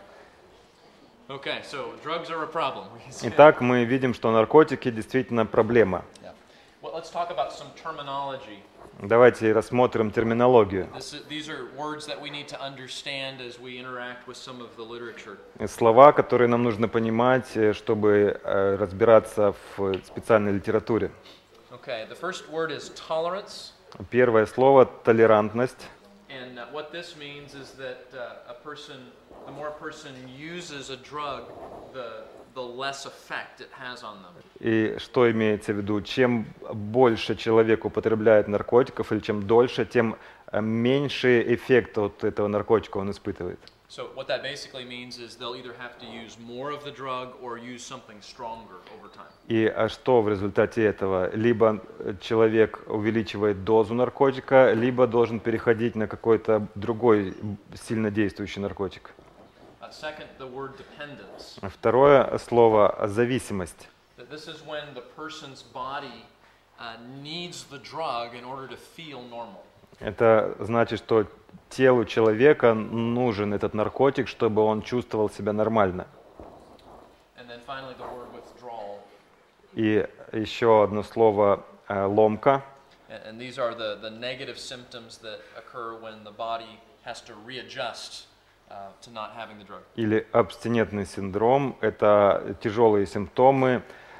Okay, so drugs are a problem. We can see that. Итак, мы видим, что наркотики действительно проблема. Yeah. Well, let's talk about some terminology. Давайте рассмотрим терминологию. This is, these are words that we need to understand as we interact with some of the literature. Слова, которые нам нужно понимать, э, чтобы э, разбираться в специальной литературе. Okay, the first word is tolerance, Первое слово – толерантность. and uh, what this means is that uh, a person, the more a person uses a drug, the the less effect it has on them. И что имеется в виду? Чем больше человек употребляет наркотиков, или чем дольше, тем э, меньше эффект от этого наркотика он испытывает. So what that basically means is they'll either have to use more of the drug or use something stronger over time. И а что в результате этого? Либо человек увеличивает дозу наркотика, либо должен переходить на какой-то другой сильно действующий наркотик. Uh, second, the word dependence. Второе слово – зависимость. That this is when the person's body uh, needs the drug in order to feel normal. Это значит, что телу человека нужен этот наркотик, чтобы он чувствовал себя нормально. And then finally, the word withdrawal. И еще одно слово э, ломка. And, and these are the, the negative symptoms that occur when the body has to readjust uh, to not having the drug. Или абстинентный синдром. Это тяжелые симптомы,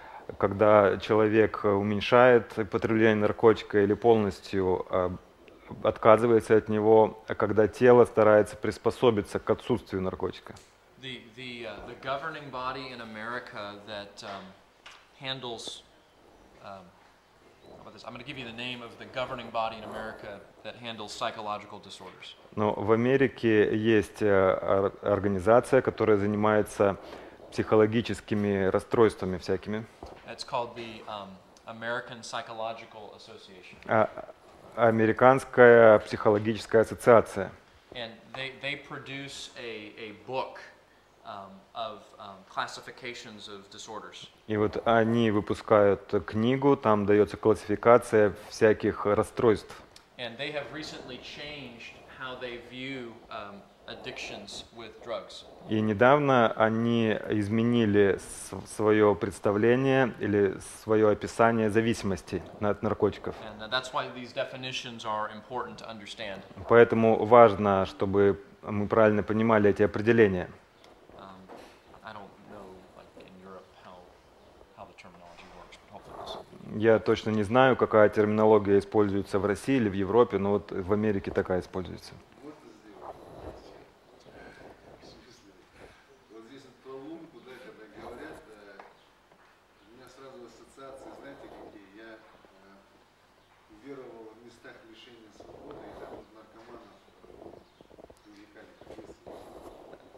когда человек уменьшает потребление наркотика или полностью э, отказывается от него, когда тело старается приспособиться к отсутствию наркотика. The, the, uh, the governing body in America that um, handles, um, how about this? I'm going to give you the name of the governing body in America that handles psychological disorders. Но в Америке есть э, ор- организация, которая занимается психологическими расстройствами всякими. It's called the um, American Psychological Association. А- Американская психологическая ассоциация. And they, they produce a, a book um, of um, classifications of disorders. И вот они выпускают книгу, там дается классификация всяких расстройств. And they have recently changed how they view um, addictions with drugs. И недавно они изменили свое представление или свое описание зависимости от наркотиков. And uh, that's why these definitions are important to understand. Поэтому важно, чтобы мы правильно понимали эти определения. Um, I don't know, like in Europe, how, how the terminology works, but hopefully this. Я точно не знаю, какая терминология используется в России или в Европе, но вот в Америке такая используется. Вот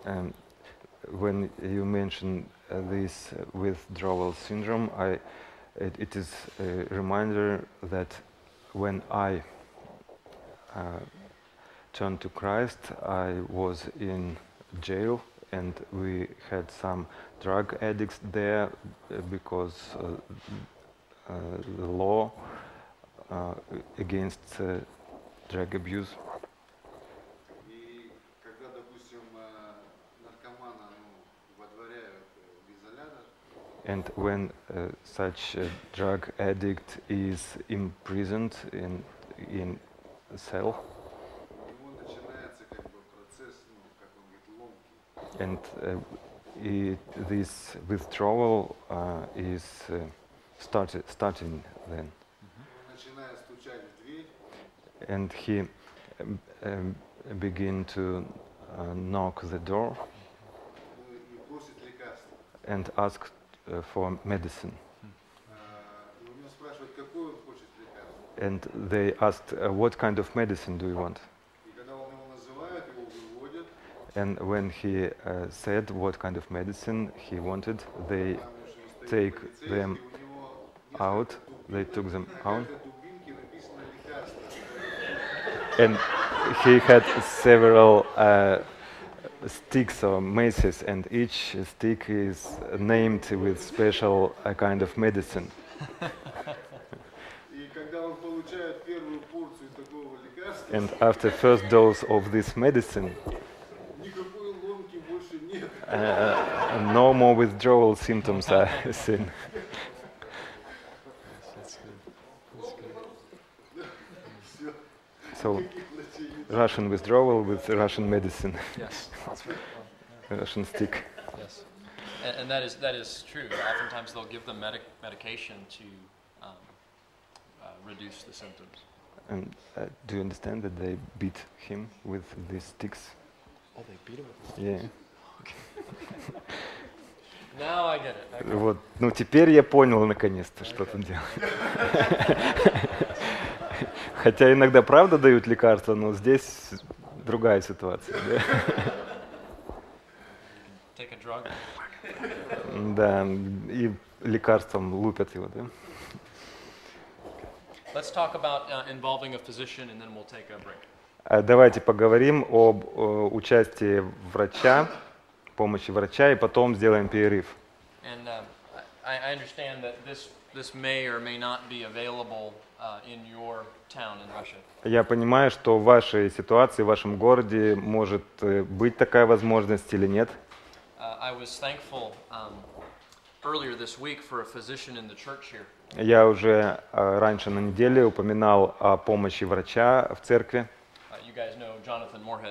um, when you mention uh, this uh, withdrawal syndrome, I, it, it is a reminder that when I uh, turned to Christ, I was in jail, and we had some drug addicts there uh, because uh, uh, the law uh, against uh, drug abuse. И когда, допустим, э, наркомана ну, водворяют в изолятор, And when uh, such a drug addict is imprisoned in in a cell, у него начинается как бы процесс, ну, как он говорит, ломки. and uh, it, this withdrawal uh, is uh, started starting then, Он начинает стучать в дверь, and he um, um, begin to uh, knock the door ну, и просит лекарства. and ask uh, for medicine. А, И у него спрашивают, какое он хочет лекарство. And they asked, uh, what kind of medicine do you want? И когда он его называет, его выводят, And when he uh, said what kind of medicine he wanted, they там уже стоит take полицейский, them у него out. несколько They дубинок, took them на out. каждой дубинке написано лекарство. And he had several uh, sticks or maces, and each stick is named with special uh, kind of medicine. И когда он получает первую порцию такого лекарства, And after first dose of this medicine, никакой ломки больше нет. uh, no more withdrawal symptoms are seen. Все. So Russian withdrawal with Russian medicine, Yes. Russian stick. Yes. And, and that is that is true. Oftentimes they'll give them medic- medication to um, uh, reduce the symptoms. And uh, do you understand that they beat him with these sticks? Oh, they beat him. Yeah. Now I get it. Okay. Вот, ну теперь я понял наконец-то, что тут делать. Хотя иногда правда дают лекарства, но здесь другая ситуация. Да, Take a drug. да, и лекарством лупят его, да. Let's talk about uh, involving a physician, and then we'll take a break. А давайте поговорим об э, участии врача, помощи врача, и потом сделаем перерыв. And uh, I, I understand that this this may or may not be available uh, in your town in Russia. Я понимаю, что в вашей ситуации, в вашем городе может э, быть такая возможность или нет. Uh, I was thankful um, earlier this week for a physician in the church here. Я уже э, раньше на неделе упоминал о помощи врача в церкви. Uh, you guys know Jonathan Moorhead.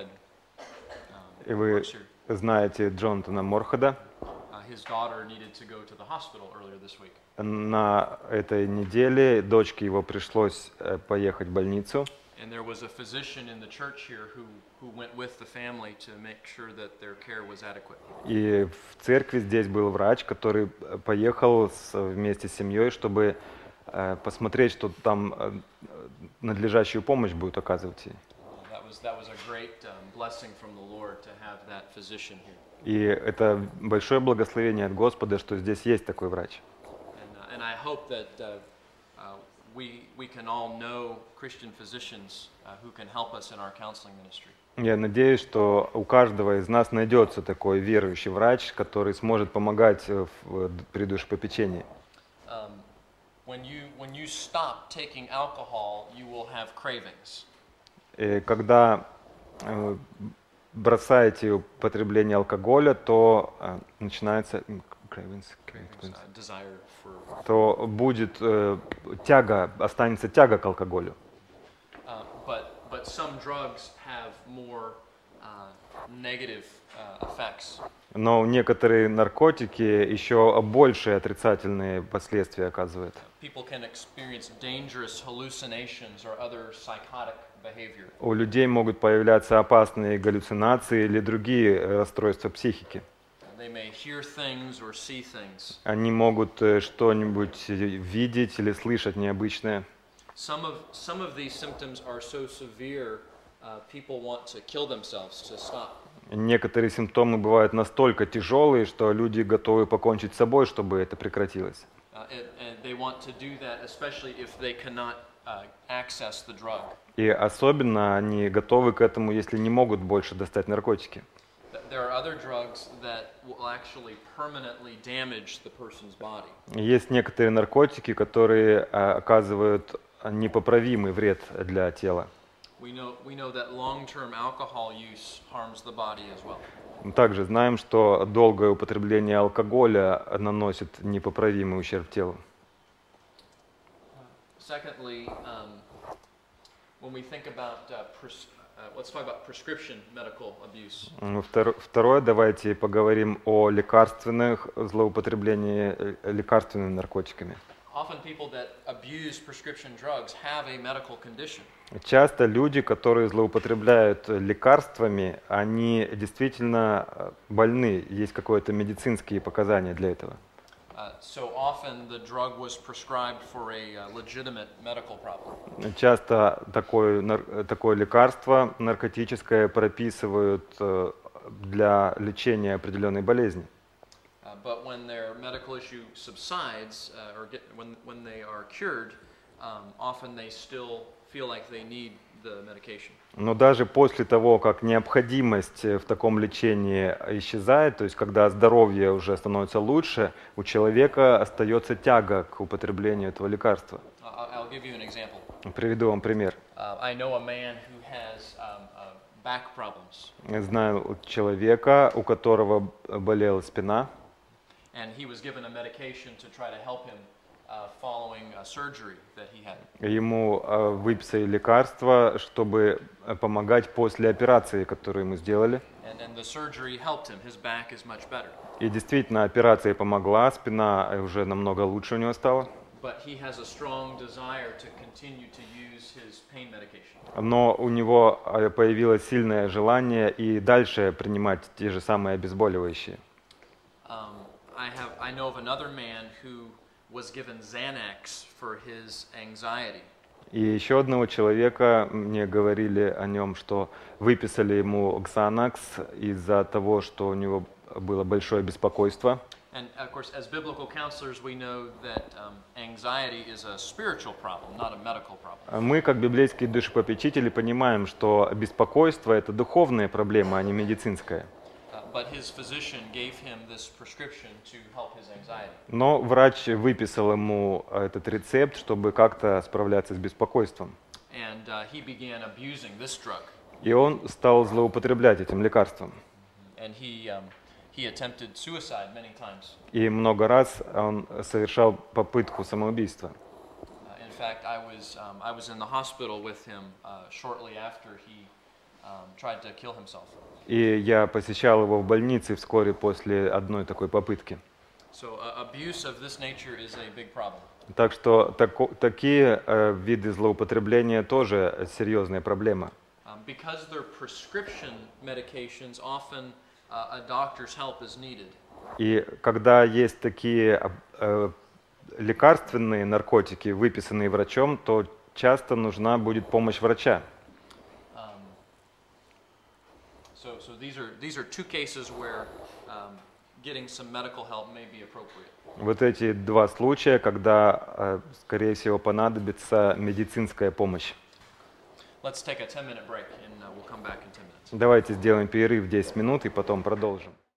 И Um, вы works here. знаете Джонатана Морхеда. Uh, his daughter needed to go to the hospital earlier this week. На этой неделе дочке его пришлось э, поехать в больницу. And there was a physician in the church here who, who went with the family to make sure that their care was adequate. И в церкви здесь был врач, который э, поехал с, вместе с семьей, чтобы э, посмотреть, что там э, надлежащую помощь будут оказывать ей. Uh, that was that was a great um, blessing from the Lord to have that physician here. И это большое благословение от Господа, что здесь есть такой врач. And, uh, and I hope that uh, uh, we we can all know Christian physicians uh, who can help us in our counseling ministry. Я надеюсь, что у каждого из нас найдется такой верующий врач, который сможет помогать э, в, при душепопечении. Um, when you when you stop taking alcohol, you will have cravings. И когда э, бросаете употребление алкоголя, то э, начинается м, cravings, Cravings, uh, desire for. то будет э, тяга, останется тяга к алкоголю. Uh, but but some drugs have more uh, negative uh, effects. Но некоторые наркотики еще большие отрицательные последствия оказывают. People can experience dangerous hallucinations or other psychotic behavior. У людей могут появляться опасные галлюцинации или другие расстройства психики. They may hear things or see things. Они могут э, что-нибудь видеть или слышать необычное. Some of some of these symptoms are so severe, uh, people want to kill themselves to stop. Некоторые симптомы бывают настолько тяжелые, что люди готовы покончить с собой, чтобы это прекратилось. Uh, and, and they want to do that, especially if they cannot uh, access the drug. И особенно они готовы к этому, если не могут больше достать наркотики. Th- There are other drugs that will actually permanently damage the person's body. Есть некоторые наркотики, которые а, оказывают непоправимый вред для тела. We know, we know that long-term alcohol use harms the body as well. Также знаем, что долгое употребление алкоголя наносит непоправимый ущерб телу. Secondly, um, when we think about, uh, pres- uh, let's talk about prescription medical abuse. Ну, втор- Второе, давайте поговорим о лекарственных злоупотреблении э, лекарственными наркотиками. Often people that abuse prescription drugs have a medical condition. Часто люди, которые злоупотребляют лекарствами, они действительно э, больны, есть какое-то медицинские показания для этого. Uh, so often the drug was prescribed for a uh, legitimate medical problem. Часто такое, нар- такое лекарство наркотическое прописывают э, для лечения определенной болезни. Uh, but when their medical issue subsides, uh, or get, when, when they are cured, um, often they still feel like they need the medication. Но даже после того, как необходимость в таком лечении исчезает, то есть когда здоровье уже становится лучше, у человека остается тяга к употреблению этого лекарства. Uh, I'll I'll give you an example. Приведу вам пример. Uh, I know a man who has um, uh, back problems, Я знаю человека, у которого болела спина, and he was given a medication to try to help him uh, following a surgery that he had. ему э, выписали лекарства, чтобы э, помогать после операции, которую ему сделали. And, and the surgery helped him. His back is much better. И действительно, операция помогла, спина уже намного лучше у него стала. But he has a strong desire to continue to use his pain medication. Но у него э, появилось сильное желание и дальше принимать те же самые обезболивающие. Um, I have I know of another man who was given Xanax for his anxiety. И еще одного человека, мне говорили о нем, что выписали ему Xanax из-за того, что у него было большое беспокойство. And of course, as biblical counselors, we know that um, anxiety is a spiritual problem, not a medical problem. Мы, как библейские душепопечители, понимаем, что беспокойство – это духовная проблема, а не медицинская. Uh, but his physician gave him this prescription to help his anxiety. Но врач выписал ему этот рецепт, чтобы как-то справляться с беспокойством. And uh, he began abusing this drug. И он стал злоупотреблять этим лекарством. And he, um, he attempted suicide many times. И много раз он совершал попытку самоубийства. Uh, in fact, I was, um, I was in the hospital with him uh, shortly after he um, tried to kill himself. И я посещал его в больнице вскоре после одной такой попытки. So uh, abuse of this nature is a big problem. Так что тако, такие э, виды злоупотребления тоже серьезная проблема. Um, because they're prescription medications, often uh, a doctor's help is needed. И когда есть такие э, лекарственные наркотики, выписанные врачом, то часто нужна будет помощь врача. Um, so, so these are these are two cases where um, getting some medical help may be appropriate. Вот эти два случая, когда, э, скорее всего, понадобится медицинская помощь. Let's take a ten-minute break, and uh, we'll come back in ten minutes. Давайте сделаем перерыв десять минут и потом продолжим.